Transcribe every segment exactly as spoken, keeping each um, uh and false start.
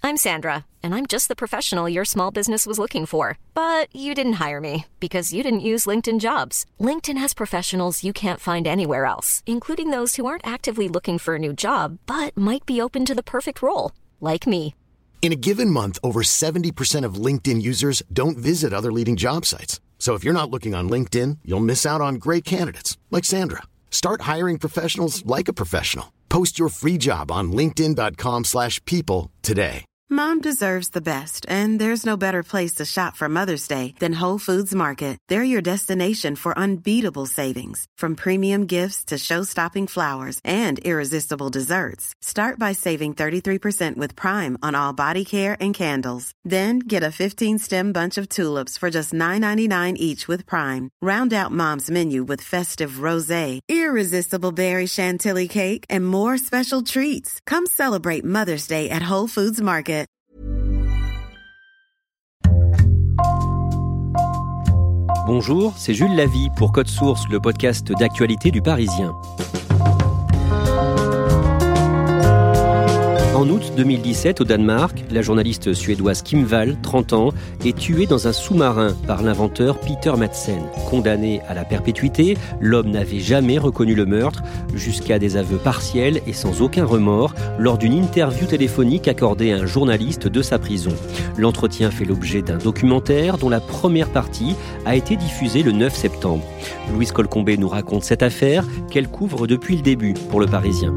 I'm Sandra, and I'm just the professional your small business was looking for. But you didn't hire me because you didn't use LinkedIn Jobs. LinkedIn has professionals you can't find anywhere else, including those who aren't actively looking for a new job, but might be open to the perfect role, like me. In a given month, over seventy percent of LinkedIn users don't visit other leading job sites. So if you're not looking on LinkedIn, you'll miss out on great candidates like Sandra. Start hiring professionals like a professional. Post your free job on linkedin.com slash people today. Mom deserves the best, and there's no better place to shop for Mother's Day than Whole Foods Market. They're your destination for unbeatable savings, from premium gifts to show-stopping flowers and irresistible desserts. Start by saving thirty-three percent with Prime on all body care and candles. Then get a fifteen-stem bunch of tulips for just nine ninety-nine each with Prime. Round out Mom's menu with festive rosé, irresistible berry chantilly cake, and more special treats. Come celebrate Mother's Day at Whole Foods Market. Bonjour, c'est Jules Lavie pour Code Source, le podcast d'actualité du Parisien. En août deux mille dix-sept, au Danemark, la journaliste suédoise Kim Wall, trente ans, est tuée dans un sous-marin par l'inventeur Peter Madsen. Condamné à la perpétuité, l'homme n'avait jamais reconnu le meurtre, jusqu'à des aveux partiels et sans aucun remords, lors d'une interview téléphonique accordée à un journaliste de sa prison. L'entretien fait l'objet d'un documentaire dont la première partie a été diffusée le neuf septembre. Louise Colcombé nous raconte cette affaire qu'elle couvre depuis le début pour le Parisien.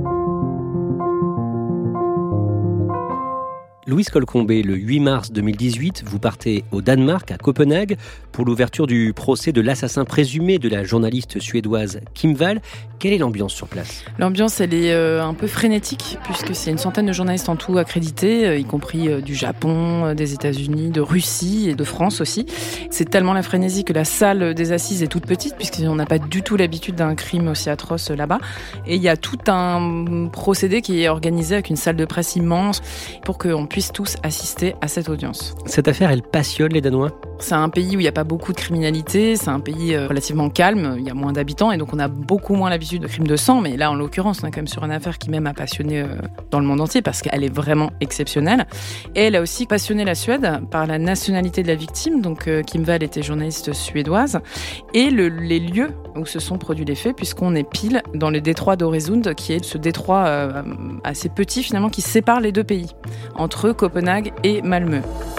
Louise Colcombé, le huit mars deux mille dix-huit, vous partez au Danemark, à Copenhague, pour l'ouverture du procès de l'assassin présumé de la journaliste suédoise Kim Wall. Quelle est l'ambiance sur place ? L'ambiance, elle est euh, un peu frénétique, puisque c'est une centaine de journalistes en tout accrédités, euh, y compris euh, du Japon, euh, des États-Unis, de Russie et de France aussi. C'est tellement la frénésie que la salle des assises est toute petite, puisqu'on n'a pas du tout l'habitude d'un crime aussi atroce euh, là-bas. Et il y a tout un procédé qui est organisé avec une salle de presse immense pour qu'on puisse tous assister à cette audience. Cette affaire, elle passionne les Danois ? C'est un pays où il n'y a pas beaucoup de criminalité, c'est un pays relativement calme, il y a moins d'habitants et donc on a beaucoup moins l'habitude de crimes de sang, mais là en l'occurrence on est quand même sur une affaire qui même a passionné dans le monde entier parce qu'elle est vraiment exceptionnelle. Et elle a aussi passionné la Suède par la nationalité de la victime, donc Kim Wall était journaliste suédoise, et le, les lieux où se sont produits les faits, puisqu'on est pile dans le détroit d'Öresund, qui est ce détroit euh, assez petit finalement qui sépare les deux pays, entre Copenhague et Malmö.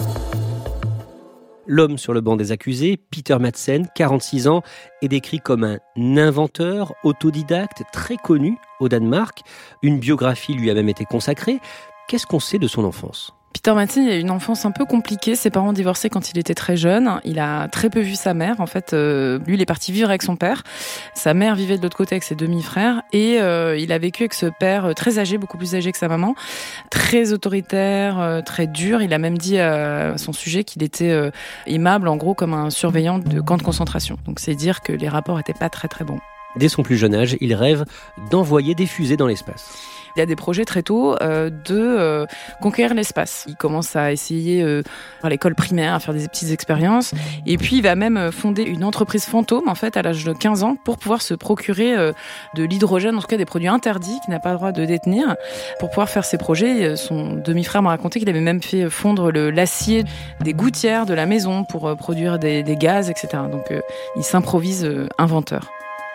L'homme sur le banc des accusés, Peter Madsen, quarante-six ans, est décrit comme un inventeur autodidacte très connu au Danemark. Une biographie lui a même été consacrée. Qu'est-ce qu'on sait de son enfance ? Peter Madsen a eu une enfance un peu compliquée. Ses parents ont divorcé quand il était très jeune. Il a très peu vu sa mère. En fait, euh, lui, il est parti vivre avec son père. Sa mère vivait de l'autre côté avec ses demi-frères. Et euh, il a vécu avec ce père très âgé, beaucoup plus âgé que sa maman, très autoritaire, euh, très dur. Il a même dit à son sujet qu'il était euh, aimable, en gros, comme un surveillant de camp de concentration. Donc, c'est dire que les rapports étaient pas très, très bons. Dès son plus jeune âge, il rêve d'envoyer des fusées dans l'espace. Il a des projets très tôt euh, de euh, conquérir l'espace. Il commence à essayer euh, à l'école primaire, à faire des petites expériences. Et puis, il va même fonder une entreprise fantôme, en fait, à l'âge de quinze ans, pour pouvoir se procurer euh, de l'hydrogène, en tout cas des produits interdits qu'il n'a pas le droit de détenir, pour pouvoir faire ses projets. Son demi-frère m'a raconté qu'il avait même fait fondre le, l'acier des gouttières de la maison pour euh, produire des, des gaz, et cetera. Donc, euh, il s'improvise euh, inventeur.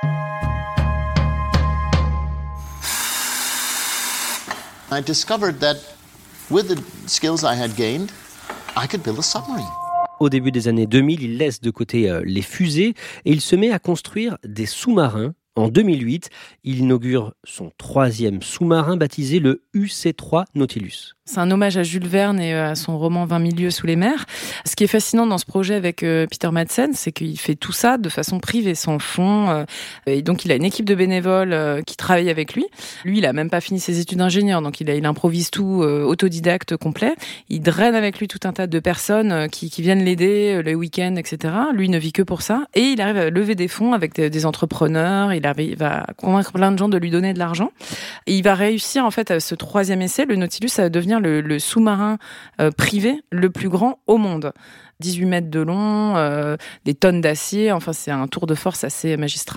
I discovered that with the skills I had gained, I could build a submarine. Au début des années deux mille, il laisse de côté euh, les fusées et il se met à construire des sous-marins. En deux mille huit, il inaugure son troisième sous-marin baptisé le U C trois Nautilus. C'est un hommage à Jules Verne et à son roman vingt mille lieues sous les mers. Ce qui est fascinant dans ce projet avec euh, Peter Madsen, c'est qu'il fait tout ça de façon privée, sans fond. Euh, et donc, il a une équipe de bénévoles euh, qui travaille avec lui. Lui, il a même pas fini ses études d'ingénieur, donc il, a, il improvise tout, euh, autodidacte complet. Il draine avec lui tout un tas de personnes euh, qui, qui viennent l'aider euh, les week-ends, et cetera. Lui, il ne vit que pour ça. Et il arrive à lever des fonds avec des, des entrepreneurs. Il arrive à convaincre plein de gens de lui donner de l'argent. Et il va réussir, en fait, à ce troisième essai, le Nautilus, à devenir Le, le sous-marin euh, privé le plus grand au monde. dix-huit mètres de long, euh, des tonnes d'acier, enfin c'est un tour de force assez magistral.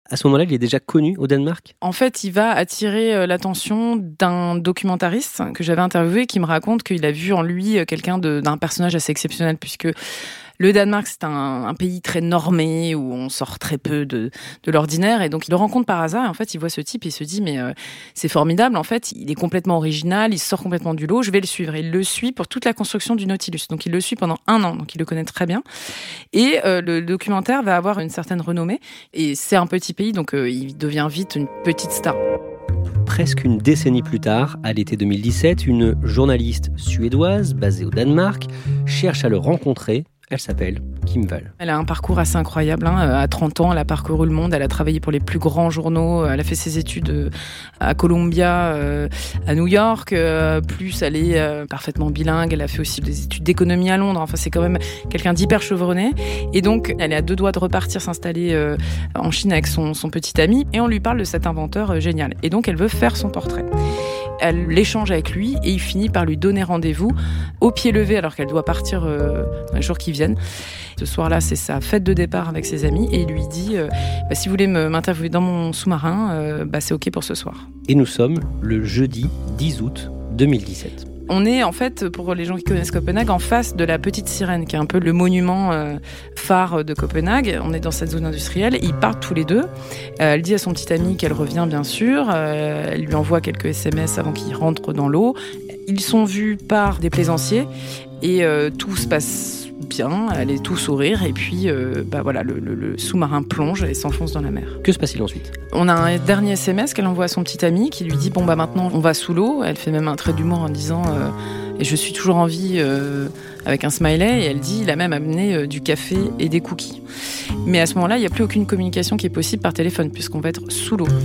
À ce moment-là, il est déjà connu au Danemark ? En fait, il va attirer l'attention d'un documentariste que j'avais interviewé qui me raconte qu'il a vu en lui quelqu'un de, d'un personnage assez exceptionnel, puisque le Danemark, c'est un, un pays très normé où on sort très peu de, de l'ordinaire. Et donc, il le rencontre par hasard. Et en fait, il voit ce type et il se dit, mais euh, c'est formidable. En fait, il est complètement original. Il sort complètement du lot. Je vais le suivre. Et il le suit pour toute la construction du Nautilus. Donc, il le suit pendant un an. Donc, il le connaît très bien. Et euh, le documentaire va avoir une certaine renommée. Et c'est un petit pays. Donc, euh, il devient vite une petite star. Presque une décennie plus tard, à l'été deux mille dix-sept, une journaliste suédoise basée au Danemark cherche à le rencontrer. Elle s'appelle Kim Wall. Elle a un parcours assez incroyable. Hein. À trente ans, elle a parcouru le monde. Elle a travaillé pour les plus grands journaux. Elle a fait ses études à Columbia, euh, à New York. Euh, plus, elle est euh, parfaitement bilingue. Elle a fait aussi des études d'économie à Londres. Enfin, c'est quand même quelqu'un d'hyper chevronné. Et donc, elle est à deux doigts de repartir s'installer euh, en Chine avec son, son petit ami. Et on lui parle de cet inventeur euh, génial. Et donc, elle veut faire son portrait. Elle l'échange avec lui et il finit par lui donner rendez-vous au pied levé alors qu'elle doit partir euh, dans les jours qui viennent. Ce soir-là, c'est sa fête de départ avec ses amis et il lui dit euh, bah, si vous voulez me, m'interviewer dans mon sous-marin, euh, bah, c'est OK pour ce soir. Et nous sommes le jeudi dix août deux mille dix-sept. On est en fait, pour les gens qui connaissent Copenhague, en face de la Petite Sirène, qui est un peu le monument euh, phare de Copenhague. On est dans cette zone industrielle. Ils partent tous les deux. Euh, elle dit à son petit ami qu'elle revient, bien sûr. Euh, elle lui envoie quelques S M S avant qu'il rentre dans l'eau. Ils sont vus par des plaisanciers et euh, tout se passe bien. Elle est tout sourire et puis euh, bah voilà, le, le, le sous-marin plonge et s'enfonce dans la mer. Que se passe-t-il ensuite ? On a un dernier S M S qu'elle envoie à son petit ami qui lui dit bon bah maintenant on va sous l'eau. Elle fait même un trait d'humour en disant euh, et je suis toujours en vie euh, avec un smiley et elle dit il a même amené euh, du café et des cookies. Mais à ce moment-là il n'y a plus aucune communication qui est possible par téléphone puisqu'on va être sous l'eau.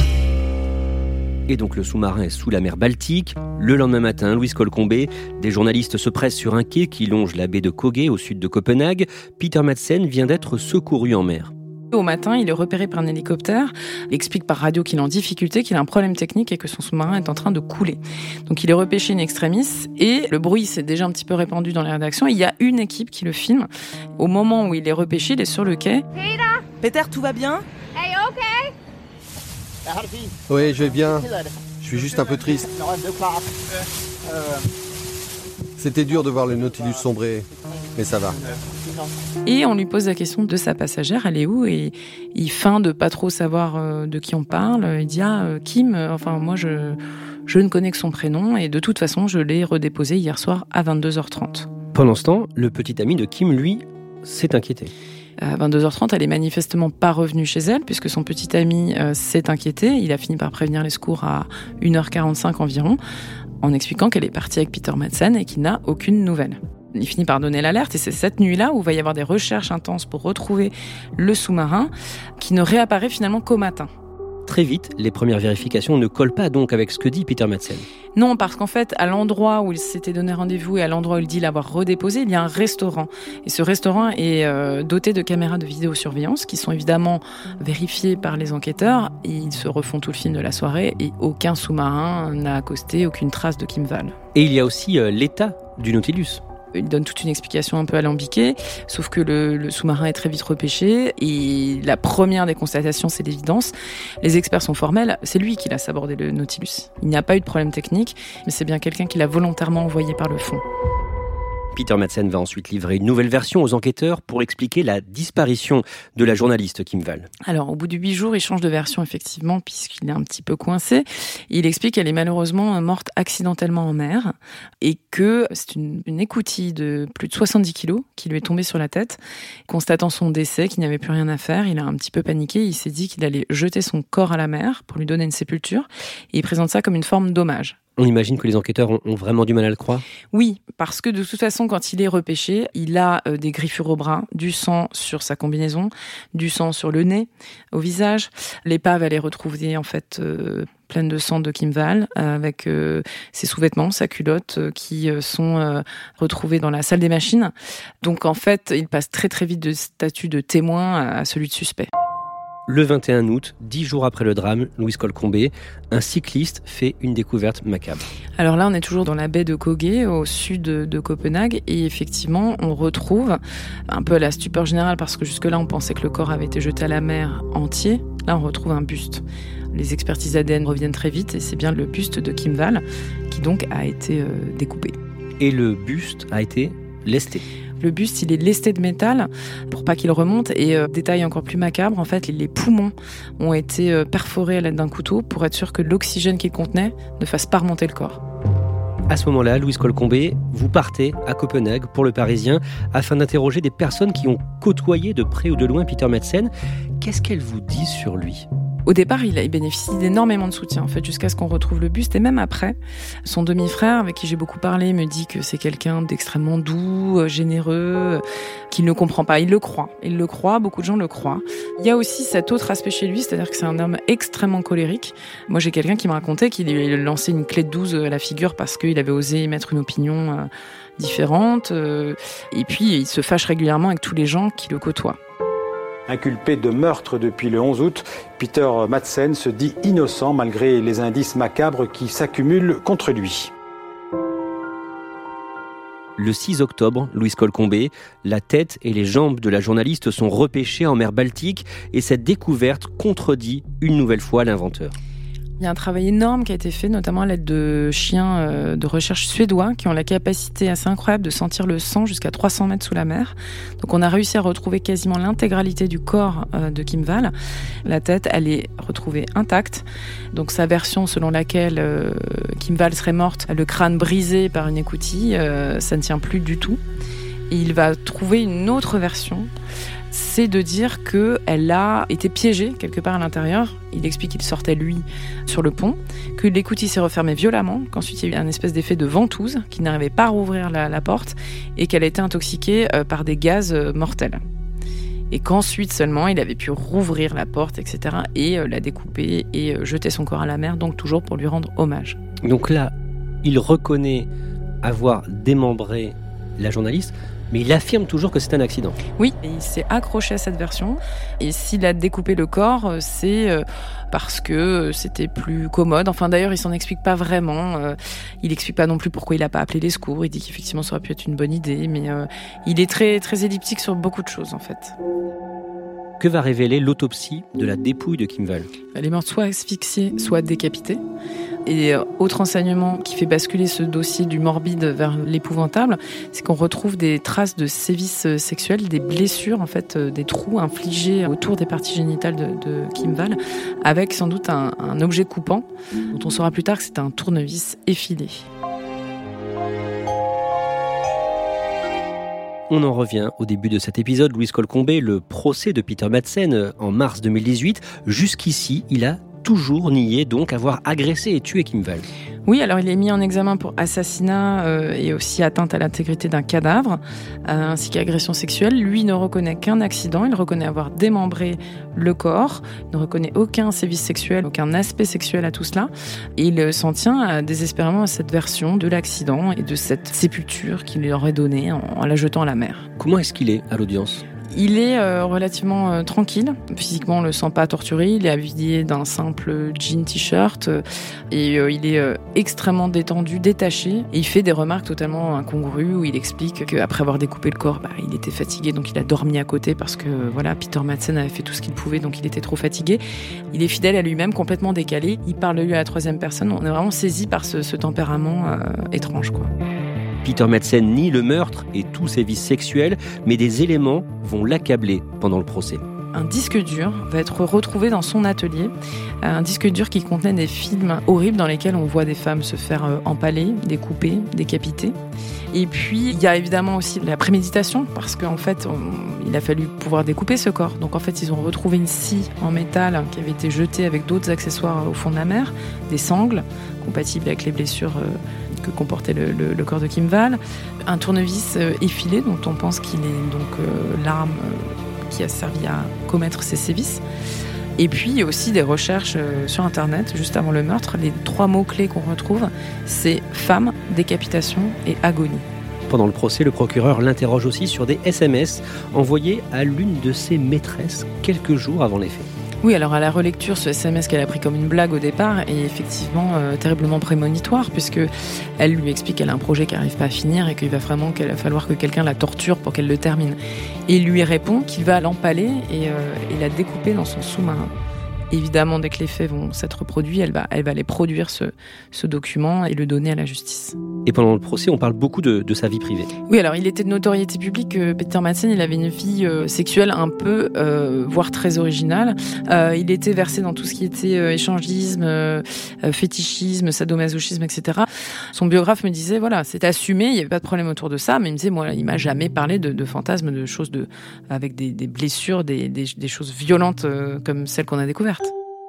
Et donc le sous-marin est sous la mer Baltique. Le lendemain matin, Louise Colcombé, des journalistes se pressent sur un quai qui longe la baie de Køge au sud de Copenhague. Peter Madsen vient d'être secouru en mer. Au matin, il est repéré par un hélicoptère. Il explique par radio qu'il est en difficulté, qu'il a un problème technique et que son sous-marin est en train de couler. Donc il est repêché in extremis et le bruit s'est déjà un petit peu répandu dans les rédactions. Il y a une équipe qui le filme. Au moment où il est repêché, il est sur le quai. Peter, Peter, tout va bien? Hey, okay? Oui, je vais bien. Je suis juste un peu triste. C'était dur de voir le Nautilus sombrer, mais ça va. Et on lui pose la question de sa passagère, elle est où? Et il feint de pas trop savoir de qui on parle. Il dit ah Kim, enfin moi je je ne connais que son prénom et de toute façon je l'ai redéposé hier soir à vingt-deux heures trente. Pendant ce temps, le petit ami de Kim, lui, s'est inquiété. À vingt-deux heures trente, elle est manifestement pas revenue chez elle puisque son petit ami euh, s'est inquiété. Il a fini par prévenir les secours à une heure quarante-cinq environ en expliquant qu'elle est partie avec Peter Madsen et qu'il n'a aucune nouvelle. Il finit par donner l'alerte et c'est cette nuit-là où il va y avoir des recherches intenses pour retrouver le sous-marin qui ne réapparaît finalement qu'au matin. Très vite, les premières vérifications ne collent pas donc avec ce que dit Peter Madsen. Non, parce qu'en fait, à l'endroit où il s'était donné rendez-vous et à l'endroit où il dit l'avoir redéposé, il y a un restaurant. Et ce restaurant est euh, doté de caméras de vidéosurveillance qui sont évidemment vérifiées par les enquêteurs. Ils se refont tout le film de la soirée et aucun sous-marin n'a accosté, aucune trace de Kim Wall. Et il y a aussi euh, l'état du Nautilus. Il donne toute une explication un peu alambiquée, sauf que le, le sous-marin est très vite repêché et la première des constatations, c'est l'évidence. Les experts sont formels, c'est lui qui l'a sabordé le Nautilus. Il n'y a pas eu de problème technique, mais c'est bien quelqu'un qui l'a volontairement envoyé par le fond. Peter Madsen va ensuite livrer une nouvelle version aux enquêteurs pour expliquer la disparition de la journaliste Kim Wall. Alors, au bout de huit jours, il change de version, effectivement, puisqu'il est un petit peu coincé. Il explique qu'elle est malheureusement morte accidentellement en mer et que c'est une, une écoutille de plus de soixante-dix kilos qui lui est tombée sur la tête. Constatant son décès, qu'il n'y avait plus rien à faire, il a un petit peu paniqué. Il s'est dit qu'il allait jeter son corps à la mer pour lui donner une sépulture. Et il présente ça comme une forme d'hommage. On imagine que les enquêteurs ont vraiment du mal à le croire ? Oui, parce que de toute façon, quand il est repêché, il a euh, des griffures au bras, du sang sur sa combinaison, du sang sur le nez, au visage. L'épave, elle est retrouvée en fait euh, pleine de sang de Kim Wall, euh, avec euh, ses sous-vêtements, sa culotte, euh, qui euh, sont euh, retrouvés dans la salle des machines. Donc en fait, il passe très très vite de statut de témoin à celui de suspect. Le vingt et un août, dix jours après le drame, Louise Colcombé, un cycliste fait une découverte macabre. Alors là, on est toujours dans la baie de Køge, au sud de, de Copenhague, et effectivement, on retrouve, un peu à la stupeur générale, parce que jusque-là, on pensait que le corps avait été jeté à la mer entier, là, on retrouve un buste. Les expertises A D N reviennent très vite, et c'est bien le buste de Kim Wall qui donc a été euh, découpé. Et le buste a été lesté. Le buste, il est lesté de métal pour pas qu'il remonte. Et euh, détail encore plus macabre, en fait, les poumons ont été euh, perforés à l'aide d'un couteau pour être sûr que l'oxygène qu'il contenait ne fasse pas remonter le corps. À ce moment-là, Louise Colcombé, vous partez à Copenhague pour Le Parisien afin d'interroger des personnes qui ont côtoyé de près ou de loin Peter Madsen. Qu'est-ce qu'elles vous disent sur lui ? Au départ, il, a, il bénéficie d'énormément de soutien, en fait, jusqu'à ce qu'on retrouve le buste. Et même après, son demi-frère, avec qui j'ai beaucoup parlé, me dit que c'est quelqu'un d'extrêmement doux, généreux, qu'il ne comprend pas. Il le croit. Il le croit, beaucoup de gens le croient. Il y a aussi cet autre aspect chez lui, c'est-à-dire que c'est un homme extrêmement colérique. Moi, j'ai quelqu'un qui me racontait qu'il lui lançait une clé de douze à la figure parce qu'il avait osé émettre une opinion différente. Et puis, il se fâche régulièrement avec tous les gens qui le côtoient. Inculpé de meurtre depuis le onze août, Peter Madsen se dit innocent malgré les indices macabres qui s'accumulent contre lui. Le six octobre, Louise Colcombé, la tête et les jambes de la journaliste sont repêchées en mer Baltique et cette découverte contredit une nouvelle fois l'inventeur. Il y a un travail énorme qui a été fait, notamment à l'aide de chiens de recherche suédois qui ont la capacité assez incroyable de sentir le sang jusqu'à trois cents mètres sous la mer. Donc on a réussi à retrouver quasiment l'intégralité du corps de Kim Wall. La tête, elle est retrouvée intacte. Donc sa version selon laquelle euh, Kim Wall serait morte, le crâne brisé par une écoutille, euh, ça ne tient plus du tout. Et il va trouver une autre version. C'est de dire qu'elle a été piégée quelque part à l'intérieur. Il explique qu'il sortait, lui, sur le pont, que l'écoutille s'est refermée violemment, qu'ensuite il y a eu un espèce d'effet de ventouse, qu'il n'arrivait pas à rouvrir la, la porte, et qu'elle a été intoxiquée euh, par des gaz euh, mortels. Et qu'ensuite seulement, il avait pu rouvrir la porte, et cetera, et euh, la découper et euh, jeter son corps à la mer, donc toujours pour lui rendre hommage. Donc là, il reconnaît avoir démembré la journaliste, mais il affirme toujours que c'est un accident. Oui, et il s'est accroché à cette version. Et s'il a découpé le corps, c'est parce que c'était plus commode. Enfin, d'ailleurs, il s'en explique pas vraiment. Il explique pas non plus pourquoi il a pas appelé les secours. Il dit qu'effectivement, ça aurait pu être une bonne idée. Mais euh, il est très, très elliptique sur beaucoup de choses, en fait. Que va révéler l'autopsie de la dépouille de Kim Wall ? Elle est morte soit asphyxiée, soit décapitée. Et autre enseignement qui fait basculer ce dossier du morbide vers l'épouvantable, c'est qu'on retrouve des traces de sévices sexuels, des blessures, en fait, des trous infligés autour des parties génitales de, de Kim Wall, avec sans doute un, un objet coupant, dont on saura plus tard que c'est un tournevis effilé. On en revient au début de cet épisode, Louise Colcombé, le procès de Peter Madsen en mars deux mille dix-huit. Jusqu'ici, il a toujours nié donc avoir agressé et tué Kim Wall. Oui, alors il est mis en examen pour assassinat euh, et aussi atteinte à l'intégrité d'un cadavre, euh, ainsi qu'agression sexuelle. Lui ne reconnaît qu'un accident, il reconnaît avoir démembré le corps, il ne reconnaît aucun sévice sexuel, aucun aspect sexuel à tout cela. Et il s'en tient à, désespérément à cette version de l'accident et de cette sépulture qu'il lui aurait donnée en, en la jetant à la mer. Comment est-ce qu'il est à l'audience ? Il est euh, relativement euh, tranquille. Physiquement, on le sent pas torturé. Il est habillé d'un simple jean t-shirt euh, et euh, il est euh, extrêmement détendu, détaché. Et il fait des remarques totalement incongrues où il explique qu'après avoir découpé le corps, bah, il était fatigué, donc il a dormi à côté parce que euh, voilà, Peter Madsen avait fait tout ce qu'il pouvait, donc il était trop fatigué. Il est fidèle à lui-même, complètement décalé. Il parle de lui à la troisième personne. On est vraiment saisi par ce, ce tempérament euh, étrange, quoi. Peter Madsen nie le meurtre et tous ses vices sexuels, mais des éléments vont l'accabler pendant le procès. Un disque dur va être retrouvé dans son atelier, un disque dur qui contenait des films horribles dans lesquels on voit des femmes se faire empaler, découper, décapiter. Et puis, il y a évidemment aussi la préméditation, parce qu'en fait, on, il a fallu pouvoir découper ce corps. Donc en fait, ils ont retrouvé une scie en métal qui avait été jetée avec d'autres accessoires au fond de la mer, des sangles compatibles avec les blessures que comportait le, le, le corps de Kim Wall, un tournevis effilé dont on pense qu'il est donc euh, l'arme euh, qui a servi à commettre ces sévices. Et puis aussi des recherches euh, sur Internet juste avant le meurtre. Les trois mots-clés qu'on retrouve, c'est femme, décapitation et agonie. Pendant le procès, le procureur l'interroge aussi sur des S M S envoyés à l'une de ses maîtresses quelques jours avant les faits. Oui, alors à la relecture, ce S M S qu'elle a pris comme une blague au départ est effectivement euh, terriblement prémonitoire, puisque elle lui explique qu'elle a un projet qui n'arrive pas à finir et qu'il va vraiment qu'il va falloir que quelqu'un la torture pour qu'elle le termine. Et il lui répond qu'il va l'empaler et, euh, et la découper dans son sous-marin. Évidemment, dès que les faits vont s'être produits, elle va, elle va aller produire ce, ce document et le donner à la justice. Et pendant le procès, on parle beaucoup de, de sa vie privée. Oui, alors il était de notoriété publique que Peter Madsen, il avait une vie euh, sexuelle un peu, euh, voire très originale. Euh, il était versé dans tout ce qui était euh, échangisme, euh, fétichisme, sadomasochisme, et cetera. Son biographe me disait, voilà, c'est assumé, il n'y avait pas de problème autour de ça, mais il me disait, moi, il m'a jamais parlé de, de fantasmes, de choses de, avec des, des blessures, des, des, des choses violentes euh, comme celles qu'on a découvertes.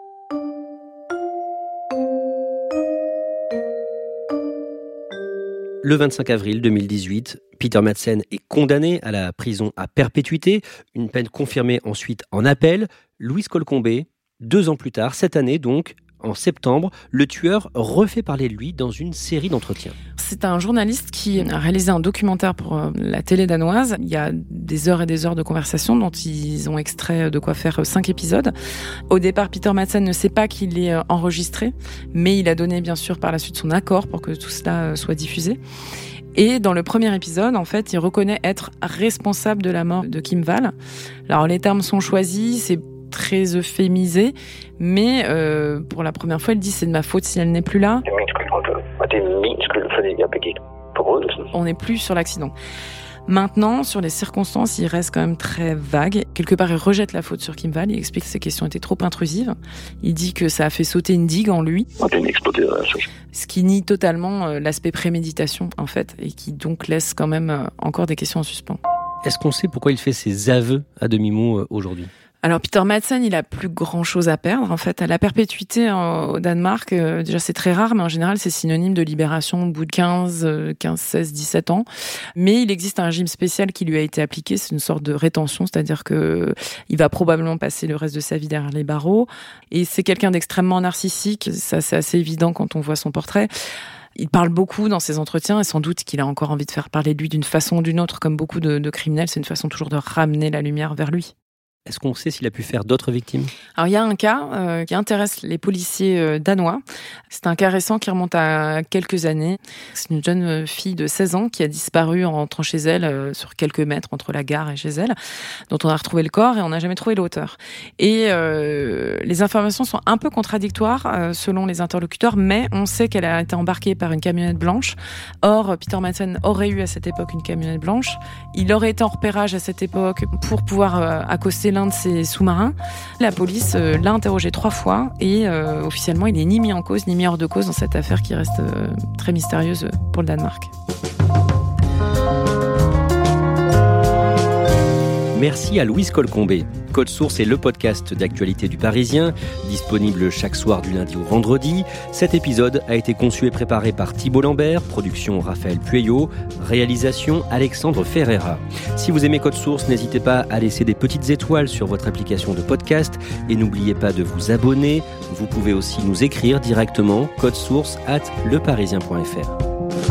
Le vingt-cinq avril deux mille dix-huit, Peter Madsen est condamné à la prison à perpétuité, une peine confirmée ensuite en appel. Louise Colcombé, deux ans plus tard, cette année donc, en septembre, le tueur refait parler de lui dans une série d'entretiens. C'est un journaliste qui a réalisé un documentaire pour la télé danoise. Il y a des heures et des heures de conversation dont ils ont extrait de quoi faire cinq épisodes. Au départ, Peter Madsen ne sait pas qu'il est enregistré, mais il a donné bien sûr par la suite son accord pour que tout cela soit diffusé. Et dans le premier épisode, en fait, il reconnaît être responsable de la mort de Kim Wall. Alors les termes sont choisis, c'est très euphémisé, mais euh, pour la première fois, il dit c'est de ma faute si elle n'est plus là. On n'est plus sur l'accident. Maintenant, sur les circonstances, il reste quand même très vague. Quelque part, il rejette la faute sur Kim Wall. Il explique que ces questions étaient trop intrusives. Il dit que ça a fait sauter une digue en lui. Ce qui nie totalement l'aspect préméditation, en fait, et qui donc laisse quand même encore des questions en suspens. Est-ce qu'on sait pourquoi il fait ses aveux à demi-mot aujourd'hui ? Alors Peter Madsen, il a plus grand chose à perdre. En fait, à la perpétuité au Danemark, euh, déjà c'est très rare, mais en général c'est synonyme de libération au bout de quinze, seize, dix-sept ans. Mais il existe un régime spécial qui lui a été appliqué, c'est une sorte de rétention, c'est-à-dire que il va probablement passer le reste de sa vie derrière les barreaux. Et c'est quelqu'un d'extrêmement narcissique, ça c'est assez évident quand on voit son portrait. Il parle beaucoup dans ses entretiens et sans doute qu'il a encore envie de faire parler de lui d'une façon ou d'une autre, comme beaucoup de, de criminels, c'est une façon toujours de ramener la lumière vers lui. Est-ce qu'on sait s'il a pu faire d'autres victimes ? Alors il y a un cas euh, qui intéresse les policiers euh, danois. C'est un cas récent qui remonte à quelques années. C'est une jeune fille de seize ans qui a disparu en rentrant chez elle euh, sur quelques mètres entre la gare et chez elle, dont on a retrouvé le corps et on n'a jamais trouvé l'auteur. Et euh, les informations sont un peu contradictoires euh, selon les interlocuteurs, mais on sait qu'elle a été embarquée par une camionnette blanche. Or, Peter Madsen aurait eu à cette époque une camionnette blanche. Il aurait été en repérage à cette époque pour pouvoir euh, accoster l'un de ses sous-marins. La police euh, l'a interrogé trois fois et euh, officiellement il n'est ni mis en cause ni mis hors de cause dans cette affaire qui reste euh, très mystérieuse pour le Danemark. Merci à Louise Colcombé. Code Source est le podcast d'actualité du Parisien, disponible chaque soir du lundi au vendredi. Cet épisode a été conçu et préparé par Thibault Lambert, production Raphaël Pueyo, réalisation Alexandre Ferreira. Si vous aimez Code Source, n'hésitez pas à laisser des petites étoiles sur votre application de podcast et n'oubliez pas de vous abonner. Vous pouvez aussi nous écrire directement codesource arobase leparisien point f r.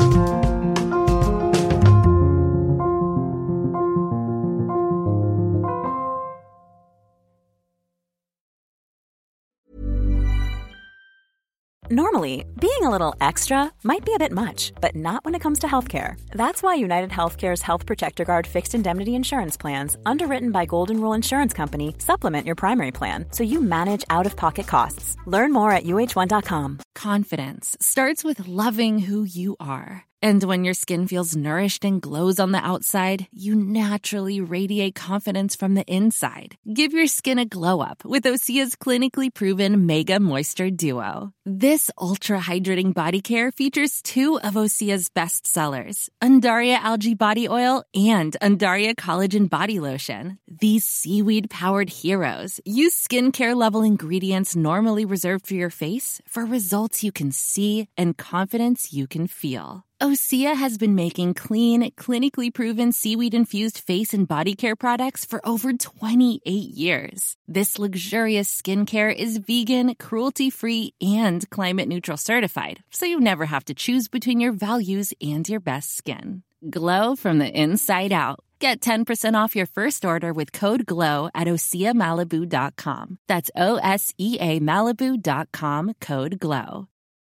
Normally, being a little extra might be a bit much, but not when it comes to healthcare. That's why United Healthcare's Health Protector Guard fixed indemnity insurance plans, underwritten by Golden Rule Insurance Company, supplement your primary plan so you manage out-of-pocket costs. Learn more at U H one dot com. Confidence starts with loving who you are. And when your skin feels nourished and glows on the outside, you naturally radiate confidence from the inside. Give your skin a glow up with Osea's clinically proven Mega Moisture Duo. This ultra-hydrating body care features two of Osea's best sellers, Undaria Algae Body Oil and Undaria Collagen Body Lotion. These seaweed-powered heroes use skincare-level ingredients normally reserved for your face for results you can see and confidence you can feel. Osea has been making clean, clinically proven seaweed-infused face and body care products for over twenty-eight years. This luxurious skincare is vegan, cruelty-free, and climate-neutral certified, so you never have to choose between your values and your best skin. Glow from the inside out. Get ten percent off your first order with code GLOW at osea malibu dot com. That's O S E A Malibu dot com, code GLOW.